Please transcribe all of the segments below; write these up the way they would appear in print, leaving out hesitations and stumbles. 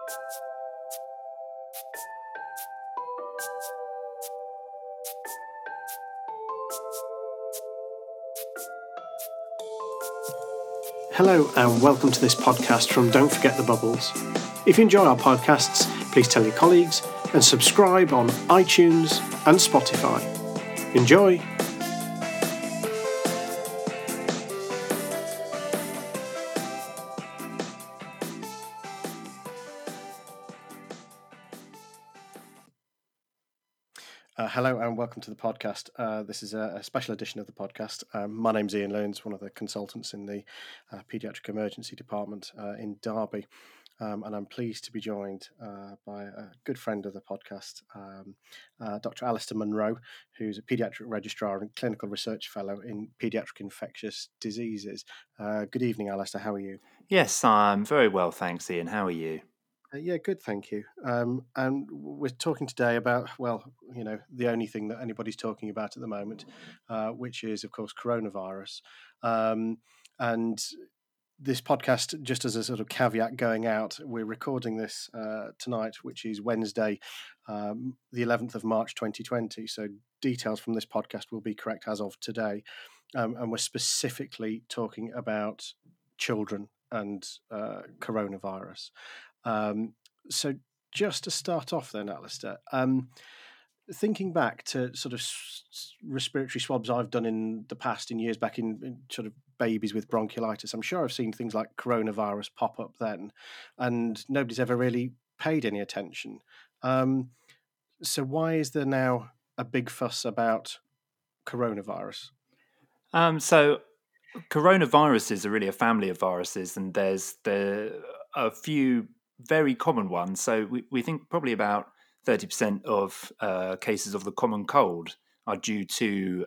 Hello and welcome to this podcast from Don't Forget the Bubbles. If you enjoy our podcasts, please tell your colleagues and subscribe on iTunes and Spotify. Enjoy! Hello and welcome to the podcast. This is a special edition of the podcast. My name's Ian Lowndes, one of the consultants in the Paediatric Emergency Department in Derby. And I'm pleased to be joined by a good friend of the podcast, Dr. Alistair Munro, who's a Paediatric Registrar and Clinical Research Fellow in Paediatric Infectious Diseases. Good evening, Alistair. How are you? Yes, I'm very well, thanks, Ian. How are you? Yeah, good, thank you. And we're talking today about, the only thing that anybody's talking about at the moment, which is, of course, coronavirus. And this podcast, just as a sort of caveat going out, we're recording this tonight, which is Wednesday, the 11th of March 2020. So details from this podcast will be correct as of today. And we're specifically talking about children and coronavirus. So just to start off then, Alistair, thinking back to sort of respiratory swabs I've done in the past, in years back in sort of babies with bronchiolitis, I'm sure I've seen things like coronavirus pop up then, and nobody's ever really paid any attention. So why is there now a big fuss about coronavirus? So coronaviruses are really a family of viruses, and there's a few very common ones. So we think probably about 30% of cases of the common cold are due to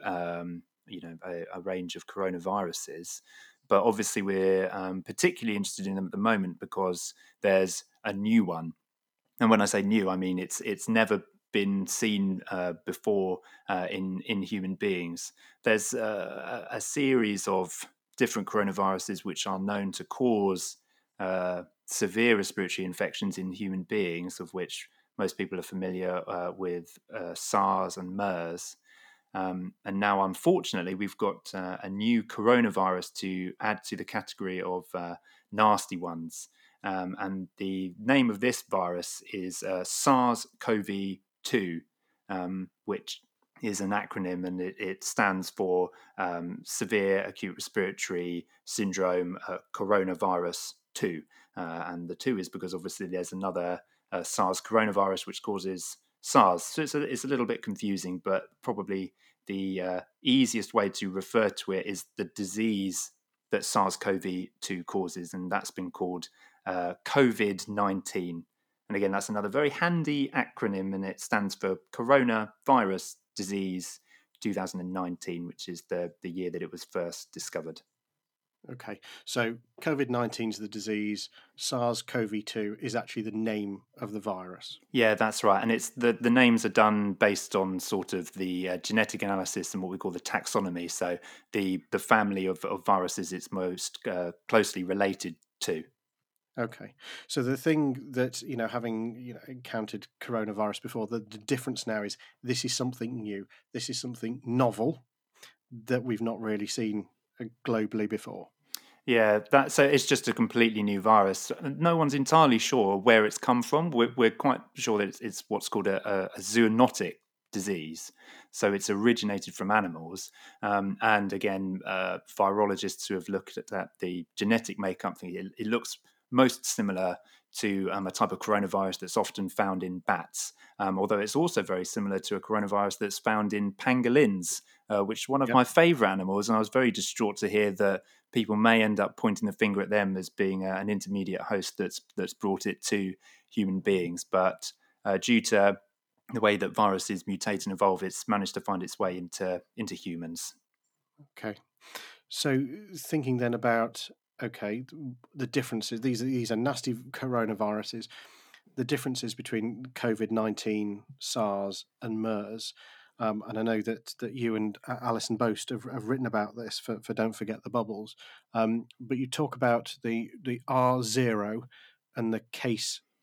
a range of coronaviruses. But obviously, we're particularly interested in them at the moment because there's a new one. And when I say new, I mean it's never been seen before in human beings. There's a series of different coronaviruses which are known to cause severe respiratory infections in human beings, of which most people are familiar with SARS and MERS. And now, unfortunately, we've got a new coronavirus to add to the category of nasty ones. And the name of this virus is SARS-CoV-2, which is an acronym, and it stands for Severe Acute Respiratory Syndrome Coronavirus 2. And the 2 is because obviously there's another SARS coronavirus which causes SARS. So it's a little bit confusing, but probably the easiest way to refer to it is the disease that SARS-CoV-2 causes, and that's been called COVID-19. And again, that's another very handy acronym, and it stands for Coronavirus Disease 2019, which is the year that it was first discovered. Okay, so COVID-19 is the disease, SARS-CoV-2 is actually the name of the virus. Yeah, that's right. And it's the names are done based on sort of the genetic analysis and what we call the taxonomy. So the family of viruses it's most closely related to. Okay, so the thing that, having encountered coronavirus before, the difference now is this is something new. This is something novel that we've not really seen globally before. Yeah, so it's just a completely new virus. No one's entirely sure where it's come from. We're quite sure that it's what's called a zoonotic disease. So it's originated from animals. And again, virologists who have looked at the genetic makeup, it looks most similar to a type of coronavirus that's often found in bats, although it's also very similar to a coronavirus that's found in pangolins, which is one of my favourite animals. And I was very distraught to hear that people may end up pointing the finger at them as being an intermediate host that's brought it to human beings. But due to the way that viruses mutate and evolve, it's managed to find its way into humans. Okay, so thinking then about the differences. These are nasty coronaviruses. The differences between COVID-19, SARS, and MERS. And I know that you and Alison Boast have written about this for Don't Forget the Bubbles. But you talk about the R0 and the case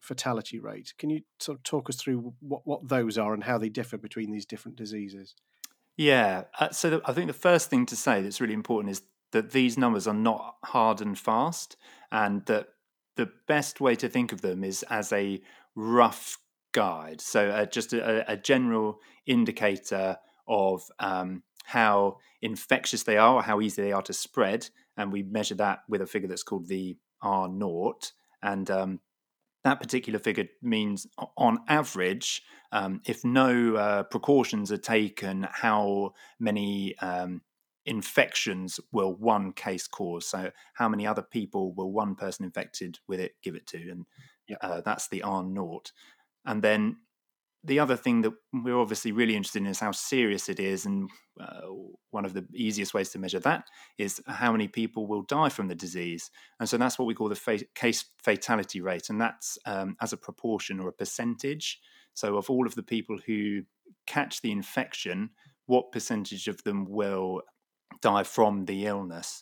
fatality rate. Can you sort of talk us through what those are and how they differ between these different diseases? Yeah. I think the first thing to say that's really important is that these numbers are not hard and fast, and that the best way to think of them is as a rough guide. So just a general indicator of how infectious they are or how easy they are to spread. And we measure that with a figure that's called the R naught. And that particular figure means, on average, if no precautions are taken, how many infections will one case cause? So, how many other people will one person infected with it give it to? And that's the R naught. And then the other thing that we're obviously really interested in is how serious it is, and one of the easiest ways to measure that is how many people will die from the disease. And so that's what we call the case fatality rate, and that's as a proportion or a percentage. So of all of the people who catch the infection, what percentage of them will die from the illness?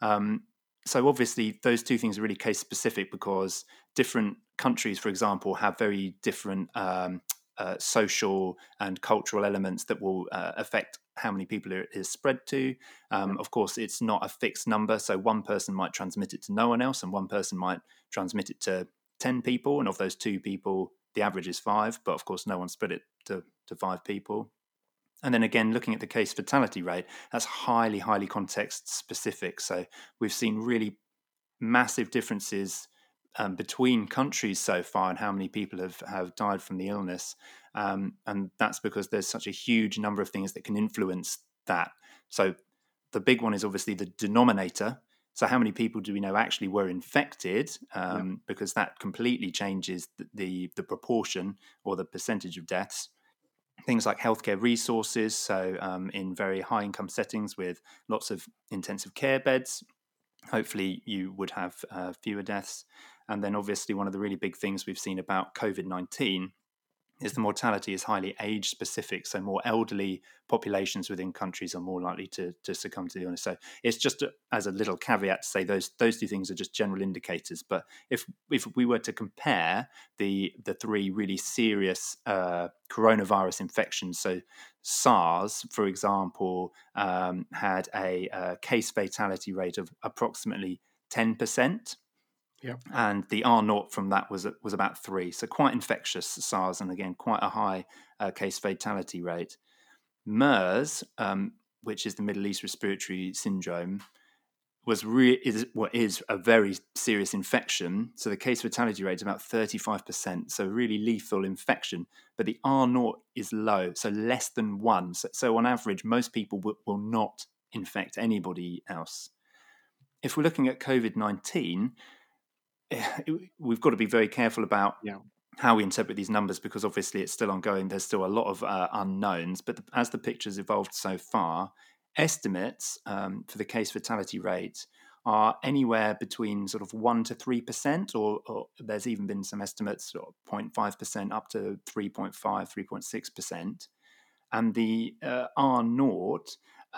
So obviously those two things are really case specific, because different countries, for example, have very different social and cultural elements that will affect how many people it is spread to. Of course, it's not a fixed number. So one person might transmit it to no one else, and one person might transmit it to 10 people. And of those 2 people, the average is 5. But of course, no one spread it to 5 people. And then again, looking at the case fatality rate, that's highly, highly context specific. So we've seen really massive differences between countries so far and how many people have died from the illness. And that's because there's such a huge number of things that can influence that. So the big one is obviously the denominator. So how many people do we know actually were infected? Because that completely changes the proportion or the percentage of deaths. Things like healthcare resources. So in very high income settings with lots of intensive care beds, hopefully you would have fewer deaths. And then obviously one of the really big things we've seen about COVID-19 is the mortality is highly age specific. So more elderly populations within countries are more likely to succumb to the illness. So it's just as a little caveat to say those 2 things are just general indicators. But if we were to compare the 3 really serious coronavirus infections, so SARS, for example, had a case fatality rate of approximately 10%. Yeah. And the R naught from that was about 3, so quite infectious, SARS, and again quite a high case fatality rate. MERS, which is the Middle East Respiratory Syndrome, is a very serious infection. So the case fatality rate is about 35%, so really lethal infection. But the R naught is low, so less than 1. So on average, most people will not infect anybody else. If we're looking at COVID-19, we've got to be very careful about how we interpret these numbers, because obviously it's still ongoing. There's still a lot of unknowns. But as the picture's evolved so far, estimates for the case fatality rate are anywhere between sort of 1 to 3%, or there's even been some estimates of 0.5% up to 3.5, 3.6%. And the R naught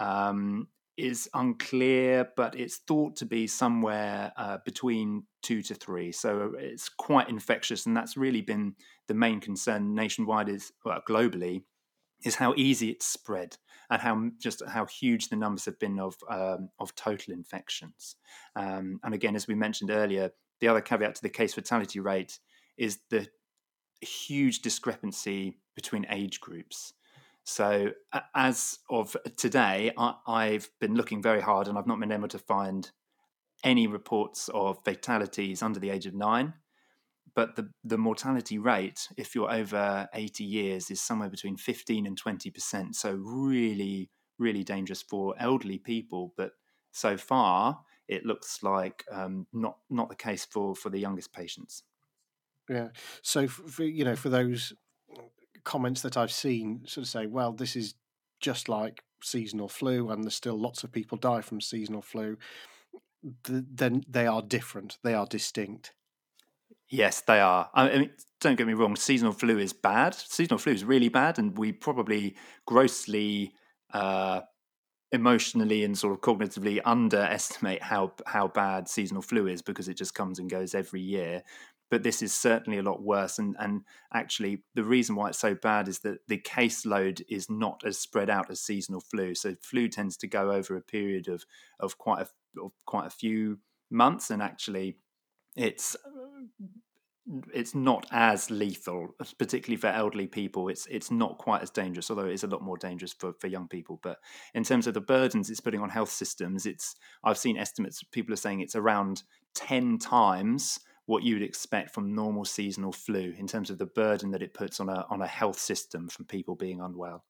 is unclear, but it's thought to be somewhere between 2 to 3. So it's quite infectious, and that's really been the main concern nationwide, globally, is how easy it's spread and how huge the numbers have been of total infections. And again, as we mentioned earlier, the other caveat to the case fatality rate is the huge discrepancy between age groups. So as of today, I've been looking very hard, and I've not been able to find any reports of fatalities under the age of 9. But the mortality rate, if you're over 80 years, is somewhere between 15 and 20%. So really, really dangerous for elderly people. But so far, it looks like not the case for the youngest patients. Yeah. So for those comments that I've seen, sort of say, well, this is just like seasonal flu, and there's still lots of people die from seasonal flu. Then they are different. They are distinct. Yes, they are. I mean, don't get me wrong. Seasonal flu is bad. Seasonal flu is really bad, and we probably grossly, emotionally, and sort of cognitively underestimate how bad seasonal flu is, because it just comes and goes every year. but this is certainly a lot worse. And actually, the reason why it's so bad is that the caseload is not as spread out as seasonal flu. So flu tends to go over a period of quite a few months, and actually, it's not as lethal, particularly for elderly people. It's not quite as dangerous, although it is a lot more dangerous for young people. But in terms of the burdens it's putting on health systems, I've seen estimates. People are saying it's around 10 times what you would expect from normal seasonal flu in terms of the burden that it puts on a health system from people being unwell.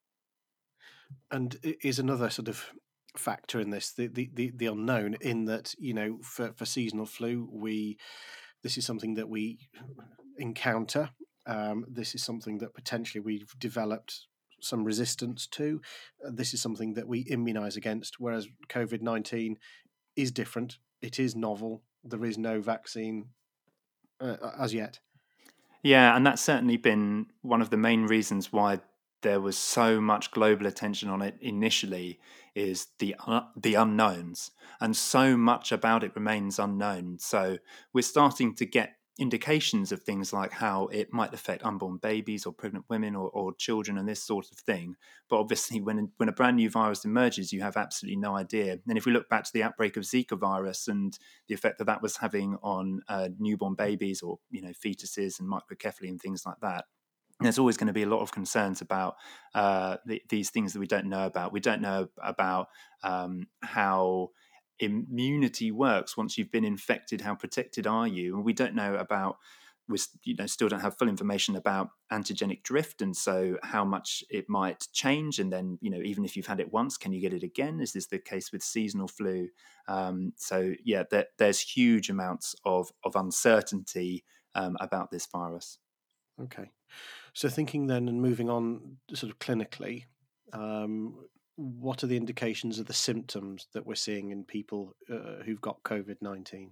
And is another sort of factor in this the unknown, in that, for seasonal flu, this is something that we encounter. This is something that potentially we've developed some resistance to. This is something that we immunize against, whereas COVID-19 is different. It is novel. There is no vaccine as yet. Yeah, and that's certainly been one of the main reasons why there was so much global attention on it initially, is the unknowns, and so much about it remains unknown. So we're starting to get indications of things like how it might affect unborn babies or pregnant women or children and this sort of thing. But obviously, when a brand new virus emerges, you have absolutely no idea. And if we look back to the outbreak of Zika virus and the effect that was having on newborn babies, or fetuses and microcephaly and things like that, there's always going to be a lot of concerns about these things that we don't know about. We don't know about how immunity works once you've been infected. How protected are you? And we don't know about, we still don't have full information about antigenic drift, and so how much it might change. And then, even if you've had it once, can you get it again? Is this the case with seasonal flu? So yeah, there's huge amounts of uncertainty about this virus. Okay. So thinking then and moving on sort of clinically, what are the indications of the symptoms that we're seeing in people who've got COVID-19?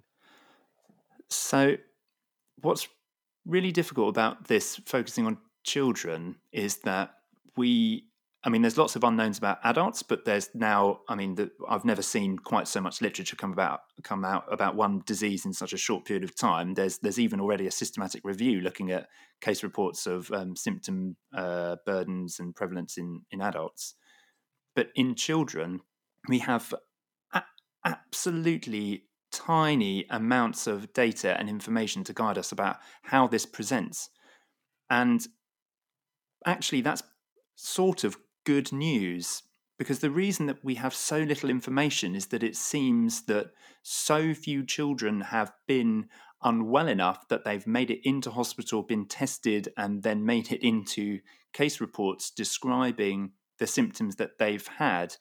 So what's really difficult about this, focusing on children, is that there's lots of unknowns about adults, but there's now, I've never seen quite so much literature come out about one disease in such a short period of time. There's even already a systematic review looking at case reports of symptom burdens and prevalence in adults. But in children, we have absolutely tiny amounts of data and information to guide us about how this presents. And actually, that's sort of good news, because the reason that we have so little information is that it seems that so few children have been unwell enough that they've made it into hospital, been tested, and then made it into case reports describing the symptoms that they've had.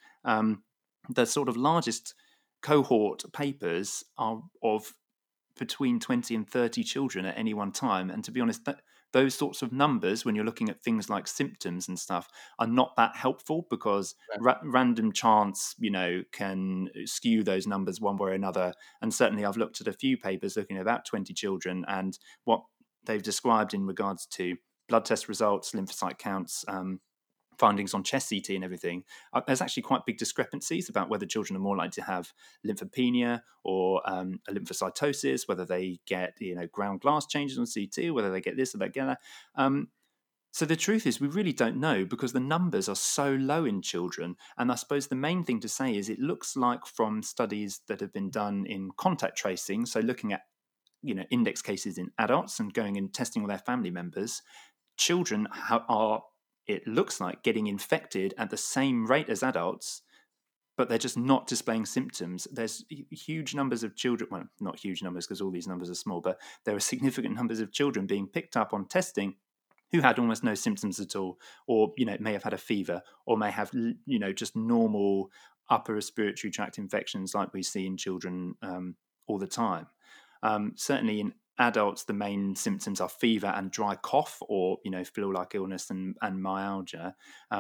The sort of largest cohort papers are of between 20 and 30 children at any one time. And to be honest, those sorts of numbers, when you're looking at things like symptoms and stuff, are not that helpful, because random chance, can skew those numbers one way or another. And certainly I've looked at a few papers looking at about 20 children, and what they've described in regards to blood test results, lymphocyte counts, findings on chest CT and everything, there's actually quite big discrepancies about whether children are more likely to have lymphopenia or a lymphocytosis, whether they get ground glass changes on CT, whether they get this or they get that. So the truth is, we really don't know, because the numbers are so low in children. And I suppose the main thing to say is, it looks like from studies that have been done in contact tracing, so looking at index cases in adults and going and testing all their family members, children are, it looks like, getting infected at the same rate as adults, but they're just not displaying symptoms. There's huge numbers of children, well, not huge numbers because all these numbers are small, but there are significant numbers of children being picked up on testing who had almost no symptoms at all, or may have had a fever, or may have just normal upper respiratory tract infections like we see in children all the time. Certainly in adults, the main symptoms are fever and dry cough, or flu-like illness and myalgia.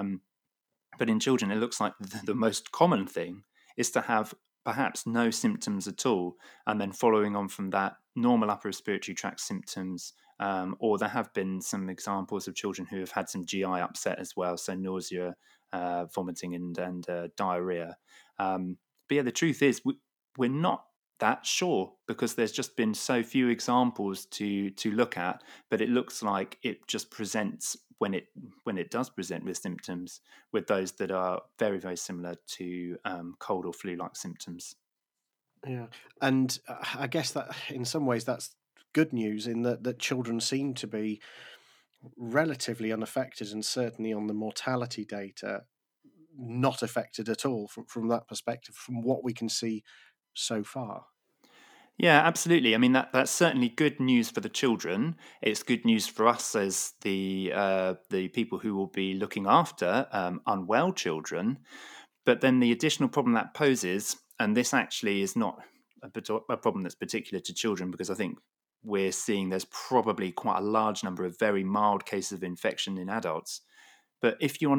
But in children, it looks like the most common thing is to have perhaps no symptoms at all, and then following on from that, normal upper respiratory tract symptoms. Or there have been some examples of children who have had some GI upset as well, so nausea, vomiting, and diarrhea. But yeah, the truth is, we're not that? Sure, because there's just been so few examples to look at, but it looks like it just presents when it does present with symptoms with those that are very, very similar to cold or flu-like symptoms. Yeah, and I guess that in some ways that's good news in that children seem to be relatively unaffected, and certainly on the mortality data, not affected at all from that perspective, from what we can see so far. Yeah, absolutely. I mean, that's certainly good news for the children. It's good news for us as the people who will be looking after unwell children. But then the additional problem that poses, and this actually is not a problem that's particular to children, because I think we're seeing there's probably quite a large number of very mild cases of infection in adults. But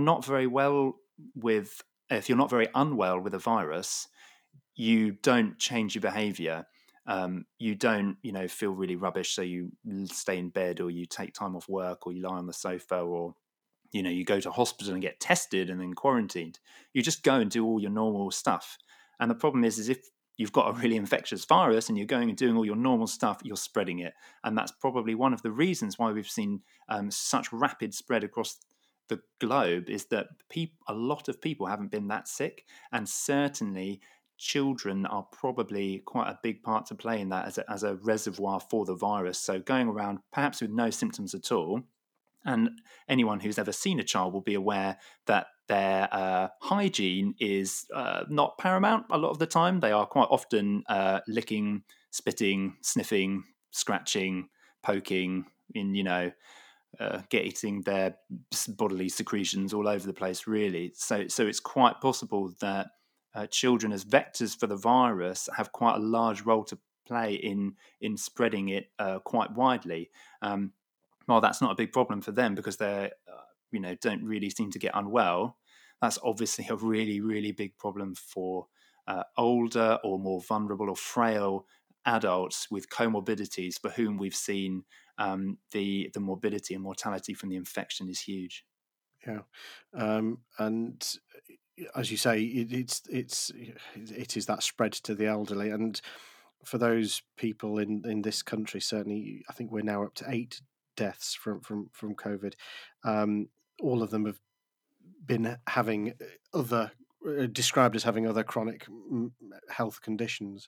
if you're not very unwell with a virus, you don't change your behavior. You don't, feel really rubbish, so you stay in bed, or you take time off work, or you lie on the sofa, or you go to hospital and get tested and then quarantined. You just go and do all your normal stuff. And the problem is if you've got a really infectious virus and you're going and doing all your normal stuff, you're spreading it. And that's probably one of the reasons why we've seen such rapid spread across the globe, is that a lot of people haven't been that sick. And certainly children are probably quite a big part to play in that as a reservoir for the virus. So going around perhaps with no symptoms at all, and anyone who's ever seen a child will be aware that their hygiene is not paramount a lot of the time. They are quite often licking, spitting, sniffing, scratching, poking, getting their bodily secretions all over the place, really. So it's quite possible that children, as vectors for the virus, have quite a large role to play in spreading it quite widely. While that's not a big problem for them because they don't really seem to get unwell, that's obviously a really, really big problem for older or more vulnerable or frail adults with comorbidities, for whom we've seen the morbidity and mortality from the infection is huge. Yeah, and as you say, it is that spread to the elderly, and for those people in this country, certainly, I think we're now up to 8 deaths from COVID. All of them have been having other described as having other chronic health conditions.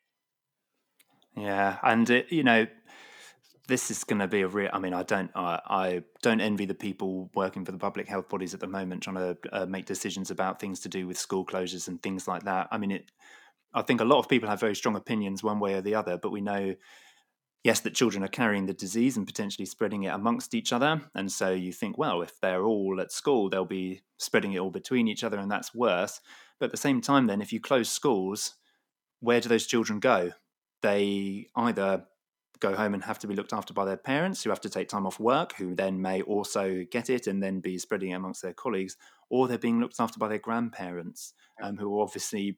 Yeah, and this is going to be a real. I mean, I don't envy the people working for the public health bodies at the moment, trying to make decisions about things to do with school closures and things like that. I mean, I think a lot of people have very strong opinions one way or the other, but we know, yes, that children are carrying the disease and potentially spreading it amongst each other. And so you think, well, if they're all at school, they'll be spreading it all between each other, and that's worse. But at the same time, then, if you close schools, where do those children go? They either go home and have to be looked after by their parents, who have to take time off work, who then may also get it and then be spreading it amongst their colleagues, or they're being looked after by their grandparents, who are obviously,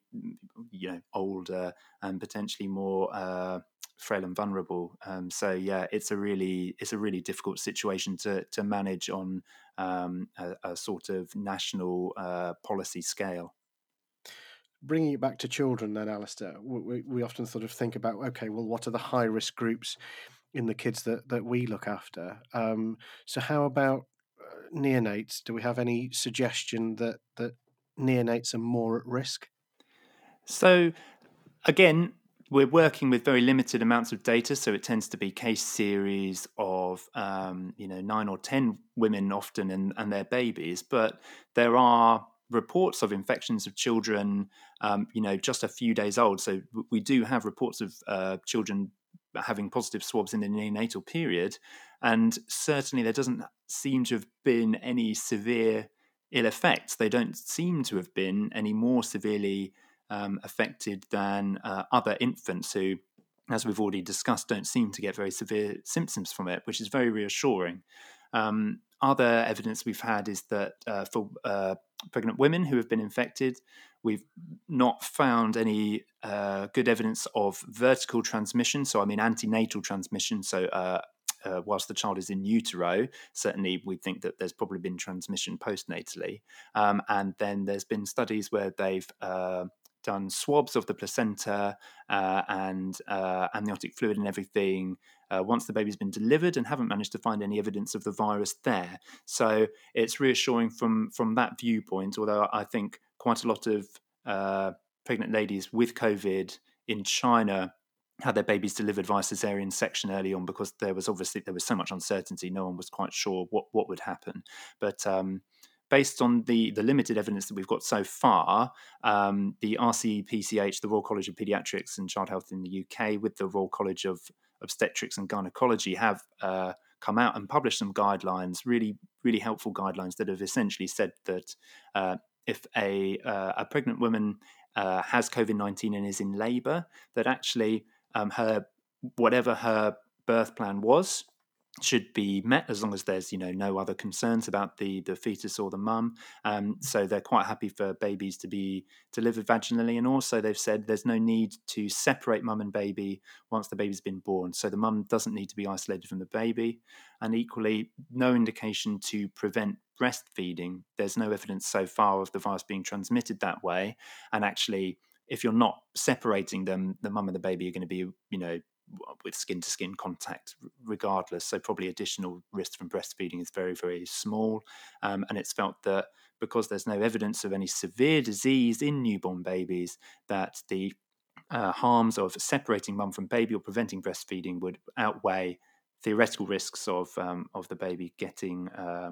older and potentially more frail and vulnerable. So yeah, it's a really difficult situation to manage on a sort of national policy scale. Bringing it back to children, then, Alistair, we often sort of think about, okay, well, what are the high risk groups in the kids that we look after? So, how about neonates? Do we have any suggestion that neonates are more at risk? So again, we're working with very limited amounts of data, so it tends to be case series of 9 or 10 women often and their babies. But there are reports of infections of children, just a few days old. So we do have reports of children having positive swabs in the neonatal period, and certainly there doesn't seem to have been any severe ill effects. They don't seem to have been any more severely affected than other infants who, as we've already discussed, don't seem to get very severe symptoms from it, which is very reassuring. Other evidence we've had is that for pregnant women who have been infected, we've not found any good evidence of vertical transmission. So, I mean, antenatal transmission. So, whilst the child is in utero, certainly we think that there's probably been transmission postnatally. And then there's been studies where they've done swabs of the placenta and amniotic fluid and everything once the baby's been delivered, and haven't managed to find any evidence of the virus there. So it's reassuring from that viewpoint, although I think quite a lot of pregnant ladies with COVID in China had their babies delivered via cesarean section early on, because there was so much uncertainty. No one was quite sure what would happen. But based on the limited evidence that we've got so far, the RCPCH, the Royal College of Paediatrics and Child Health in the UK, with the Royal College of Obstetrics and Gynecology, have come out and published some guidelines, really, really helpful guidelines, that have essentially said that if a pregnant woman has COVID-19 and is in labour, that actually whatever her birth plan was should be met, as long as there's no other concerns about the fetus or the mum. So they're quite happy for babies to be delivered vaginally, and also they've said there's no need to separate mum and baby once the baby's been born. So the mum doesn't need to be isolated from the baby, and equally no indication to prevent breastfeeding. There's no evidence so far of the virus being transmitted that way, and actually, if you're not separating them, the mum and the baby are going to be with skin-to-skin contact regardless, so probably additional risk from breastfeeding is very, very small. And it's felt that because there's no evidence of any severe disease in newborn babies, that the harms of separating mum from baby or preventing breastfeeding would outweigh theoretical risks of the baby getting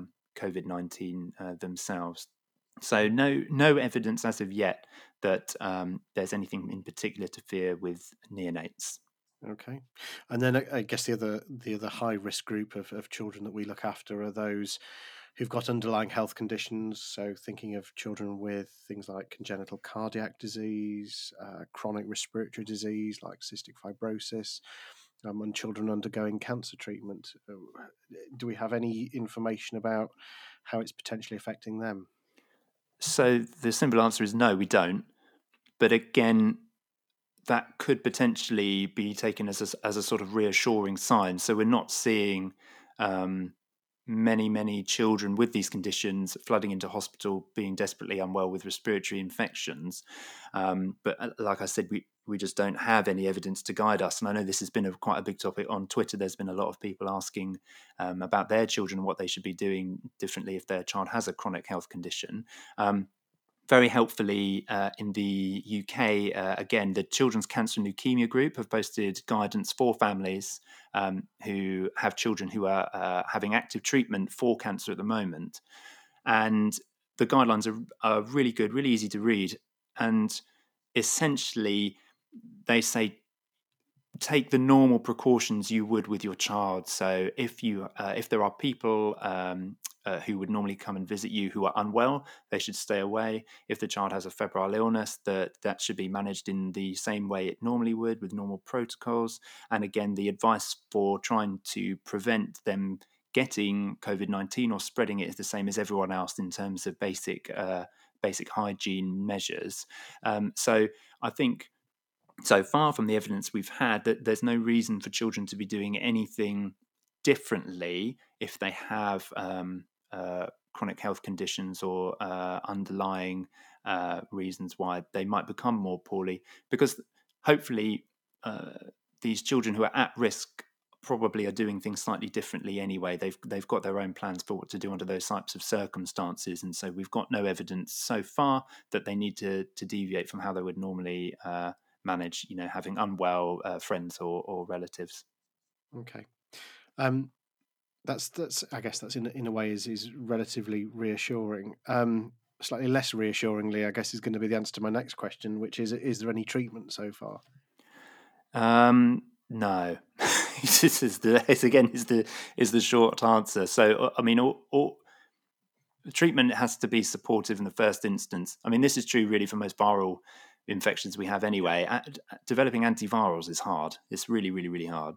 COVID-19 themselves. So no evidence as of yet that there's anything in particular to fear with neonates. Okay, and then I guess the other high risk group of children that we look after are those who've got underlying health conditions. So thinking of children with things like congenital cardiac disease, chronic respiratory disease like cystic fibrosis, and children undergoing cancer treatment. Do we have any information about how it's potentially affecting them? So the simple answer is no, we don't. But again, that could potentially be taken as a sort of reassuring sign. So we're not seeing many children with these conditions flooding into hospital, being desperately unwell with respiratory infections. But like I said, we just don't have any evidence to guide us. And I know this has been quite a big topic on Twitter. There's been a lot of people asking about their children, what they should be doing differently if their child has a chronic health condition. Very helpfully, in the UK, again, the Children's Cancer and Leukemia Group have posted guidance for families who have children who are having active treatment for cancer at the moment. And the guidelines are really good, really easy to read. And essentially, they say take the normal precautions you would with your child. So if there are people who would normally come and visit you who are unwell, they should stay away. If the child has a febrile illness, that should be managed in the same way it normally would, with normal protocols. And again, the advice for trying to prevent them getting COVID-19 or spreading it is the same as everyone else in terms of basic hygiene measures. So I think, so far from the evidence we've had, that there's no reason for children to be doing anything differently if they have chronic health conditions or underlying reasons why they might become more poorly, because hopefully these children who are at risk probably are doing things slightly differently anyway. They've got their own plans for what to do under those types of circumstances, and so we've got no evidence so far that they need to deviate from how they would normally manage, having unwell friends or relatives. Okay, that's I guess that's in a way is relatively reassuring. Slightly less reassuringly, I guess, is going to be the answer to my next question, which is there any treatment so far? No. This is the short answer. So I mean, all treatment has to be supportive in the first instance. I mean, this is true really for most viral infections we have anyway. Developing antivirals is hard. It's really, really, really hard.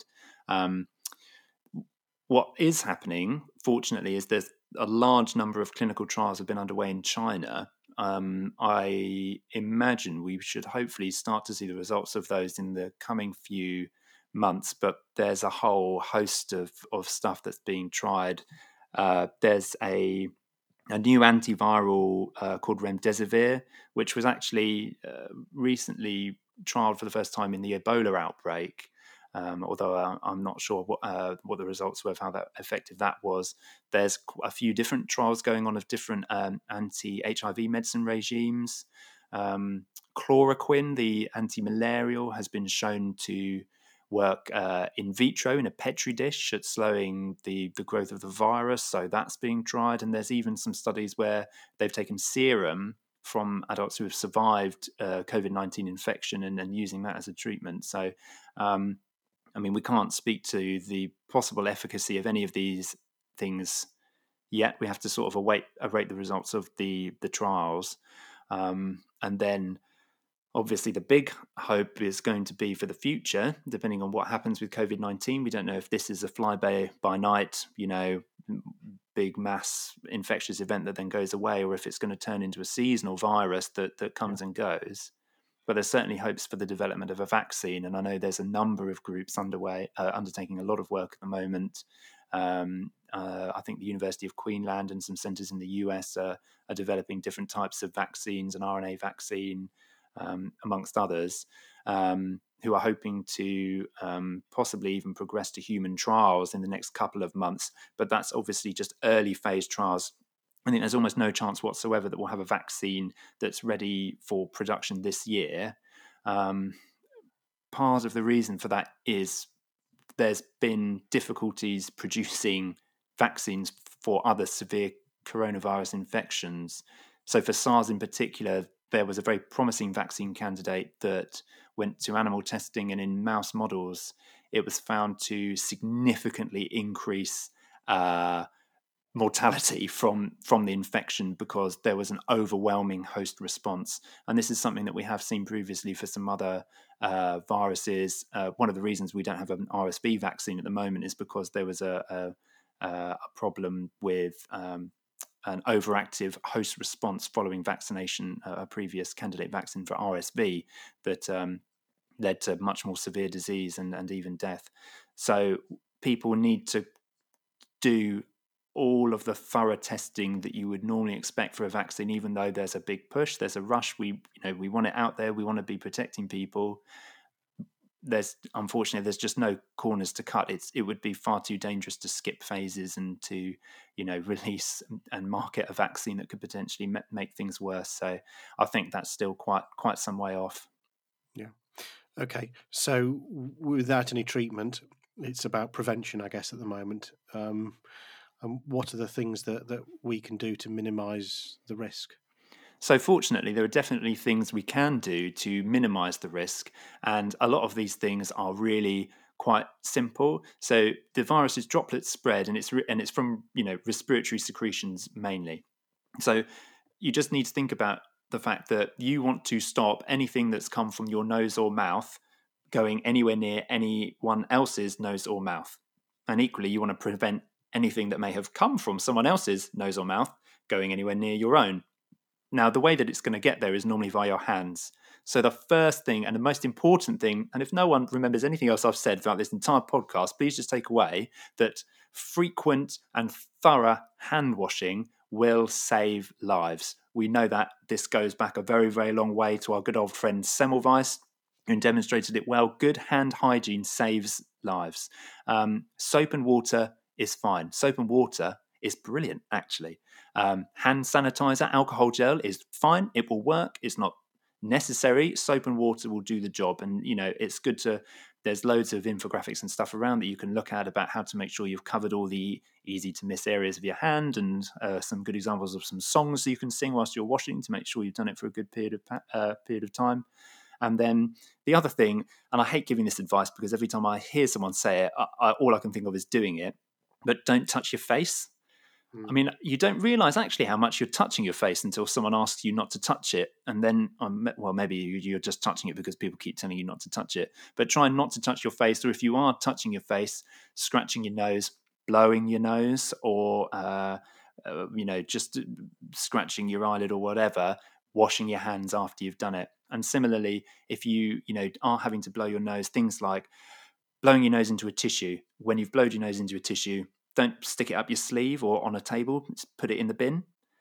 What is happening, fortunately, is there's a large number of clinical trials have been underway in China. I imagine we should hopefully start to see the results of those in the coming few months, but there's a whole host of stuff that's being tried. There's a a new antiviral called remdesivir, which was actually recently trialed for the first time in the Ebola outbreak. Although I'm not sure what the results were of how that effective that was. There's a few different trials going on of different anti-HIV medicine regimes. Chloroquine, the anti-malarial, has been shown to work in vitro in a petri dish at slowing the growth of the virus. So that's being tried. And there's even some studies where they've taken serum from adults who have survived COVID-19 infection and using that as a treatment. So, I mean, we can't speak to the possible efficacy of any of these things yet. We have to sort of await the results of the trials. And then obviously, the big hope is going to be for the future, depending on what happens with COVID-19. We don't know if this is a fly-by-night, big mass infectious event that then goes away, or if it's going to turn into a seasonal virus that comes and goes. But there's certainly hopes for the development of a vaccine. And I know there's a number of groups undertaking a lot of work at the moment. I think the University of Queensland and some centres in the US are developing different types of vaccines, an RNA vaccine, amongst others, who are hoping to possibly even progress to human trials in the next couple of months. But that's obviously just early phase trials. I think there's almost no chance whatsoever that we'll have a vaccine that's ready for production this year. Part of the reason for that is there's been difficulties producing vaccines for other severe coronavirus infections. So for SARS in particular, there was a very promising vaccine candidate that went to animal testing, and in mouse models, it was found to significantly increase mortality from the infection because there was an overwhelming host response. And this is something that we have seen previously for some other viruses. One of the reasons we don't have an RSV vaccine at the moment is because there was a problem with an overactive host response following vaccination, a previous candidate vaccine for RSV that led to much more severe disease and even death. So people need to do all of the thorough testing that you would normally expect for a vaccine, even though there's a big push, there's a rush. We want it out there. We want to be protecting people. Unfortunately, there's just no corners to cut. It would be far too dangerous to skip phases and to, release and market a vaccine that could potentially make things worse. So I think that's still quite some way off. Yeah. Okay. So without any treatment, it's about prevention, I guess, at the moment. And what are the things that we can do to minimise the risk? So fortunately, there are definitely things we can do to minimize the risk. And a lot of these things are really quite simple. So the virus is droplet spread, and it's from respiratory secretions mainly. So you just need to think about the fact that you want to stop anything that's come from your nose or mouth going anywhere near anyone else's nose or mouth. And equally, you want to prevent anything that may have come from someone else's nose or mouth going anywhere near your own. Now, the way that it's going to get there is normally via your hands. So the first thing and the most important thing, and if no one remembers anything else I've said throughout this entire podcast, please just take away that frequent and thorough hand washing will save lives. We know that this goes back a very, very long way to our good old friend Semmelweis, who demonstrated it well. Good hand hygiene saves lives. Soap and water is fine. Soap and water is brilliant, actually. Hand sanitizer, alcohol gel is fine. It will work. It's not necessary. Soap and water will do the job. And, it's good there's loads of infographics and stuff around that you can look at about how to make sure you've covered all the easy to miss areas of your hand, and some good examples of some songs that you can sing whilst you're washing to make sure you've done it for a good period of time. And then the other thing, and I hate giving this advice because every time I hear someone say it, all I can think of is doing it, but don't touch your face. I mean, you don't realise actually how much you're touching your face until someone asks you not to touch it. And then, maybe you're just touching it because people keep telling you not to touch it. But try not to touch your face, or if you are touching your face, scratching your nose, blowing your nose, or, just scratching your eyelid or whatever, washing your hands after you've done it. And similarly, if you are having to blow your nose, things like blowing your nose into a tissue. When you've blown your nose into a tissue, don't stick it up your sleeve or on a table. Just put it in the bin.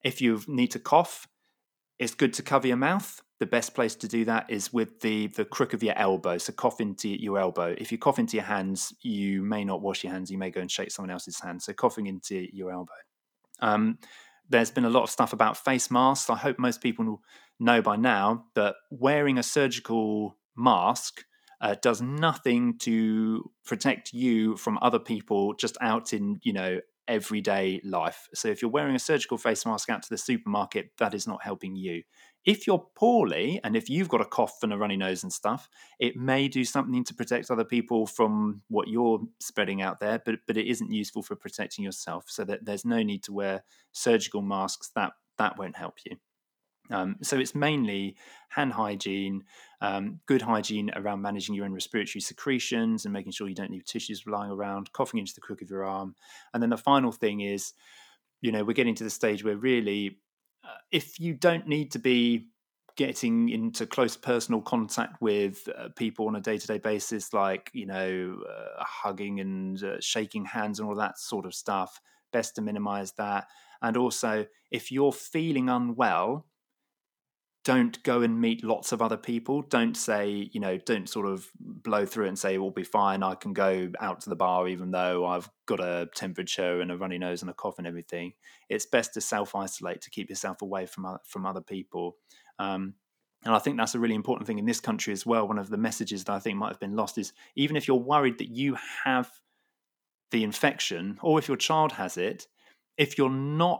If you need to cough, it's good to cover your mouth. The best place to do that is with the crook of your elbow. So cough into your elbow. If you cough into your hands, you may not wash your hands. You may go and shake someone else's hand. So coughing into your elbow. There's been a lot of stuff about face masks. I hope most people know by now that wearing a surgical mask does nothing to protect you from other people just out in, everyday life. So if you're wearing a surgical face mask out to the supermarket, that is not helping you. If you're poorly and if you've got a cough and a runny nose and stuff, it may do something to protect other people from what you're spreading out there, but it isn't useful for protecting yourself. So that there's no need to wear surgical masks. That won't help you. So it's mainly hand hygiene, good hygiene around managing your own respiratory secretions and making sure you don't leave tissues lying around, coughing into the crook of your arm. And then the final thing is, we're getting to the stage where really, if you don't need to be getting into close personal contact with people on a day-to-day basis, like, hugging and shaking hands and all that sort of stuff, best to minimize that. And also, if you're feeling unwell, don't go and meet lots of other people. Don't say, don't sort of blow through it and say, it will be fine. I can go out to the bar even though I've got a temperature and a runny nose and a cough and everything. It's best to self-isolate, to keep yourself away from other people. And I think that's a really important thing in this country as well. One of the messages that I think might have been lost is even if you're worried that you have the infection or if your child has it, if you're not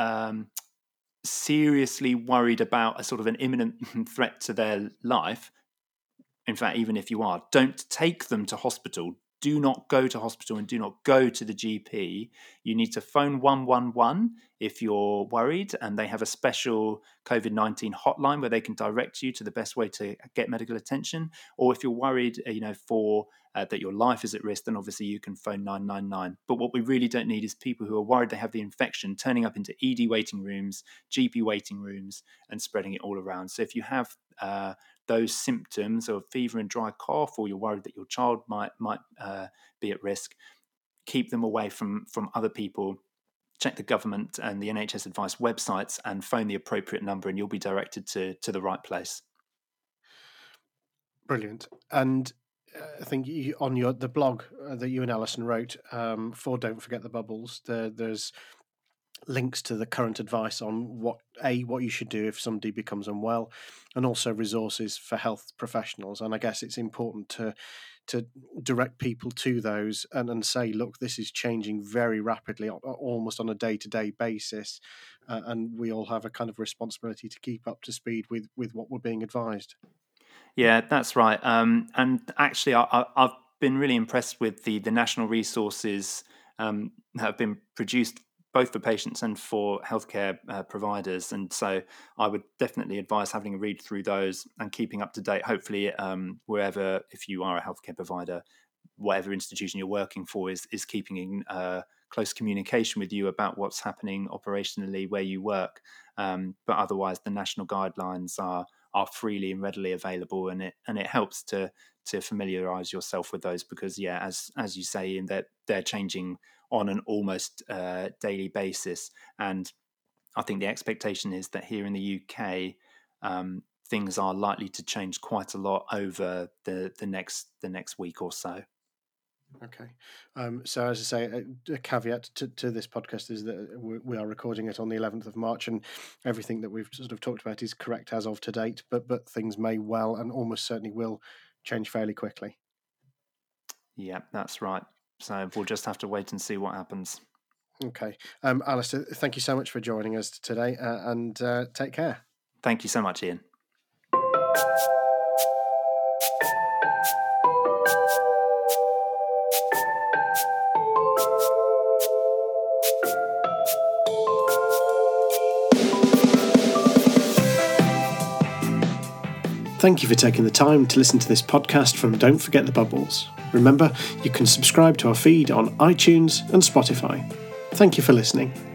seriously worried about a sort of an imminent threat to their life, in fact, even if you are, don't take them to hospital. Do not go to hospital and do not go to the GP. You need to phone 111 if you're worried, and they have a special COVID-19 hotline where they can direct you to the best way to get medical attention. Or if you're worried, for that your life is at risk, then obviously you can phone 999. But what we really don't need is people who are worried they have the infection turning up into ED waiting rooms, GP waiting rooms, and spreading it all around. So if you have those symptoms of fever and dry cough, or you're worried that your child might be at risk, keep them away from other people. Check the government and the NHS advice websites and phone the appropriate number, and you'll be directed to the right place. Brilliant. And I think on the blog that you and Alison wrote for Don't Forget the Bubbles, there's links to the current advice on what you should do if somebody becomes unwell, and also resources for health professionals. And I guess it's important to direct people to those and say, look, this is changing very rapidly, almost on a day-to-day basis, and we all have a kind of responsibility to keep up to speed with what we're being advised. Yeah, that's right. And actually, I've been really impressed with the national resources that have been produced both for patients and for healthcare providers. And so I would definitely advise having a read through those and keeping up to date, hopefully wherever, if you are a healthcare provider, whatever institution you're working for is keeping in close communication with you about what's happening operationally where you work. But otherwise, the national guidelines are freely and readily available, and it helps to familiarize yourself with those, because as you say, in that they're changing on an almost daily basis. And I think the expectation is that here in the UK, things are likely to change quite a lot over the next week or so. Okay. So as I say, a caveat to this podcast is that we are recording it on the 11th of March, and everything that we've sort of talked about is correct as of to date, but things may well and almost certainly will change fairly quickly. Yeah, that's right. So we'll just have to wait and see what happens. Okay. Alistair, thank you so much for joining us today, and take care. Thank you so much, Ian. Thank you for taking the time to listen to this podcast from Don't Forget the Bubbles. Remember, you can subscribe to our feed on iTunes and Spotify. Thank you for listening.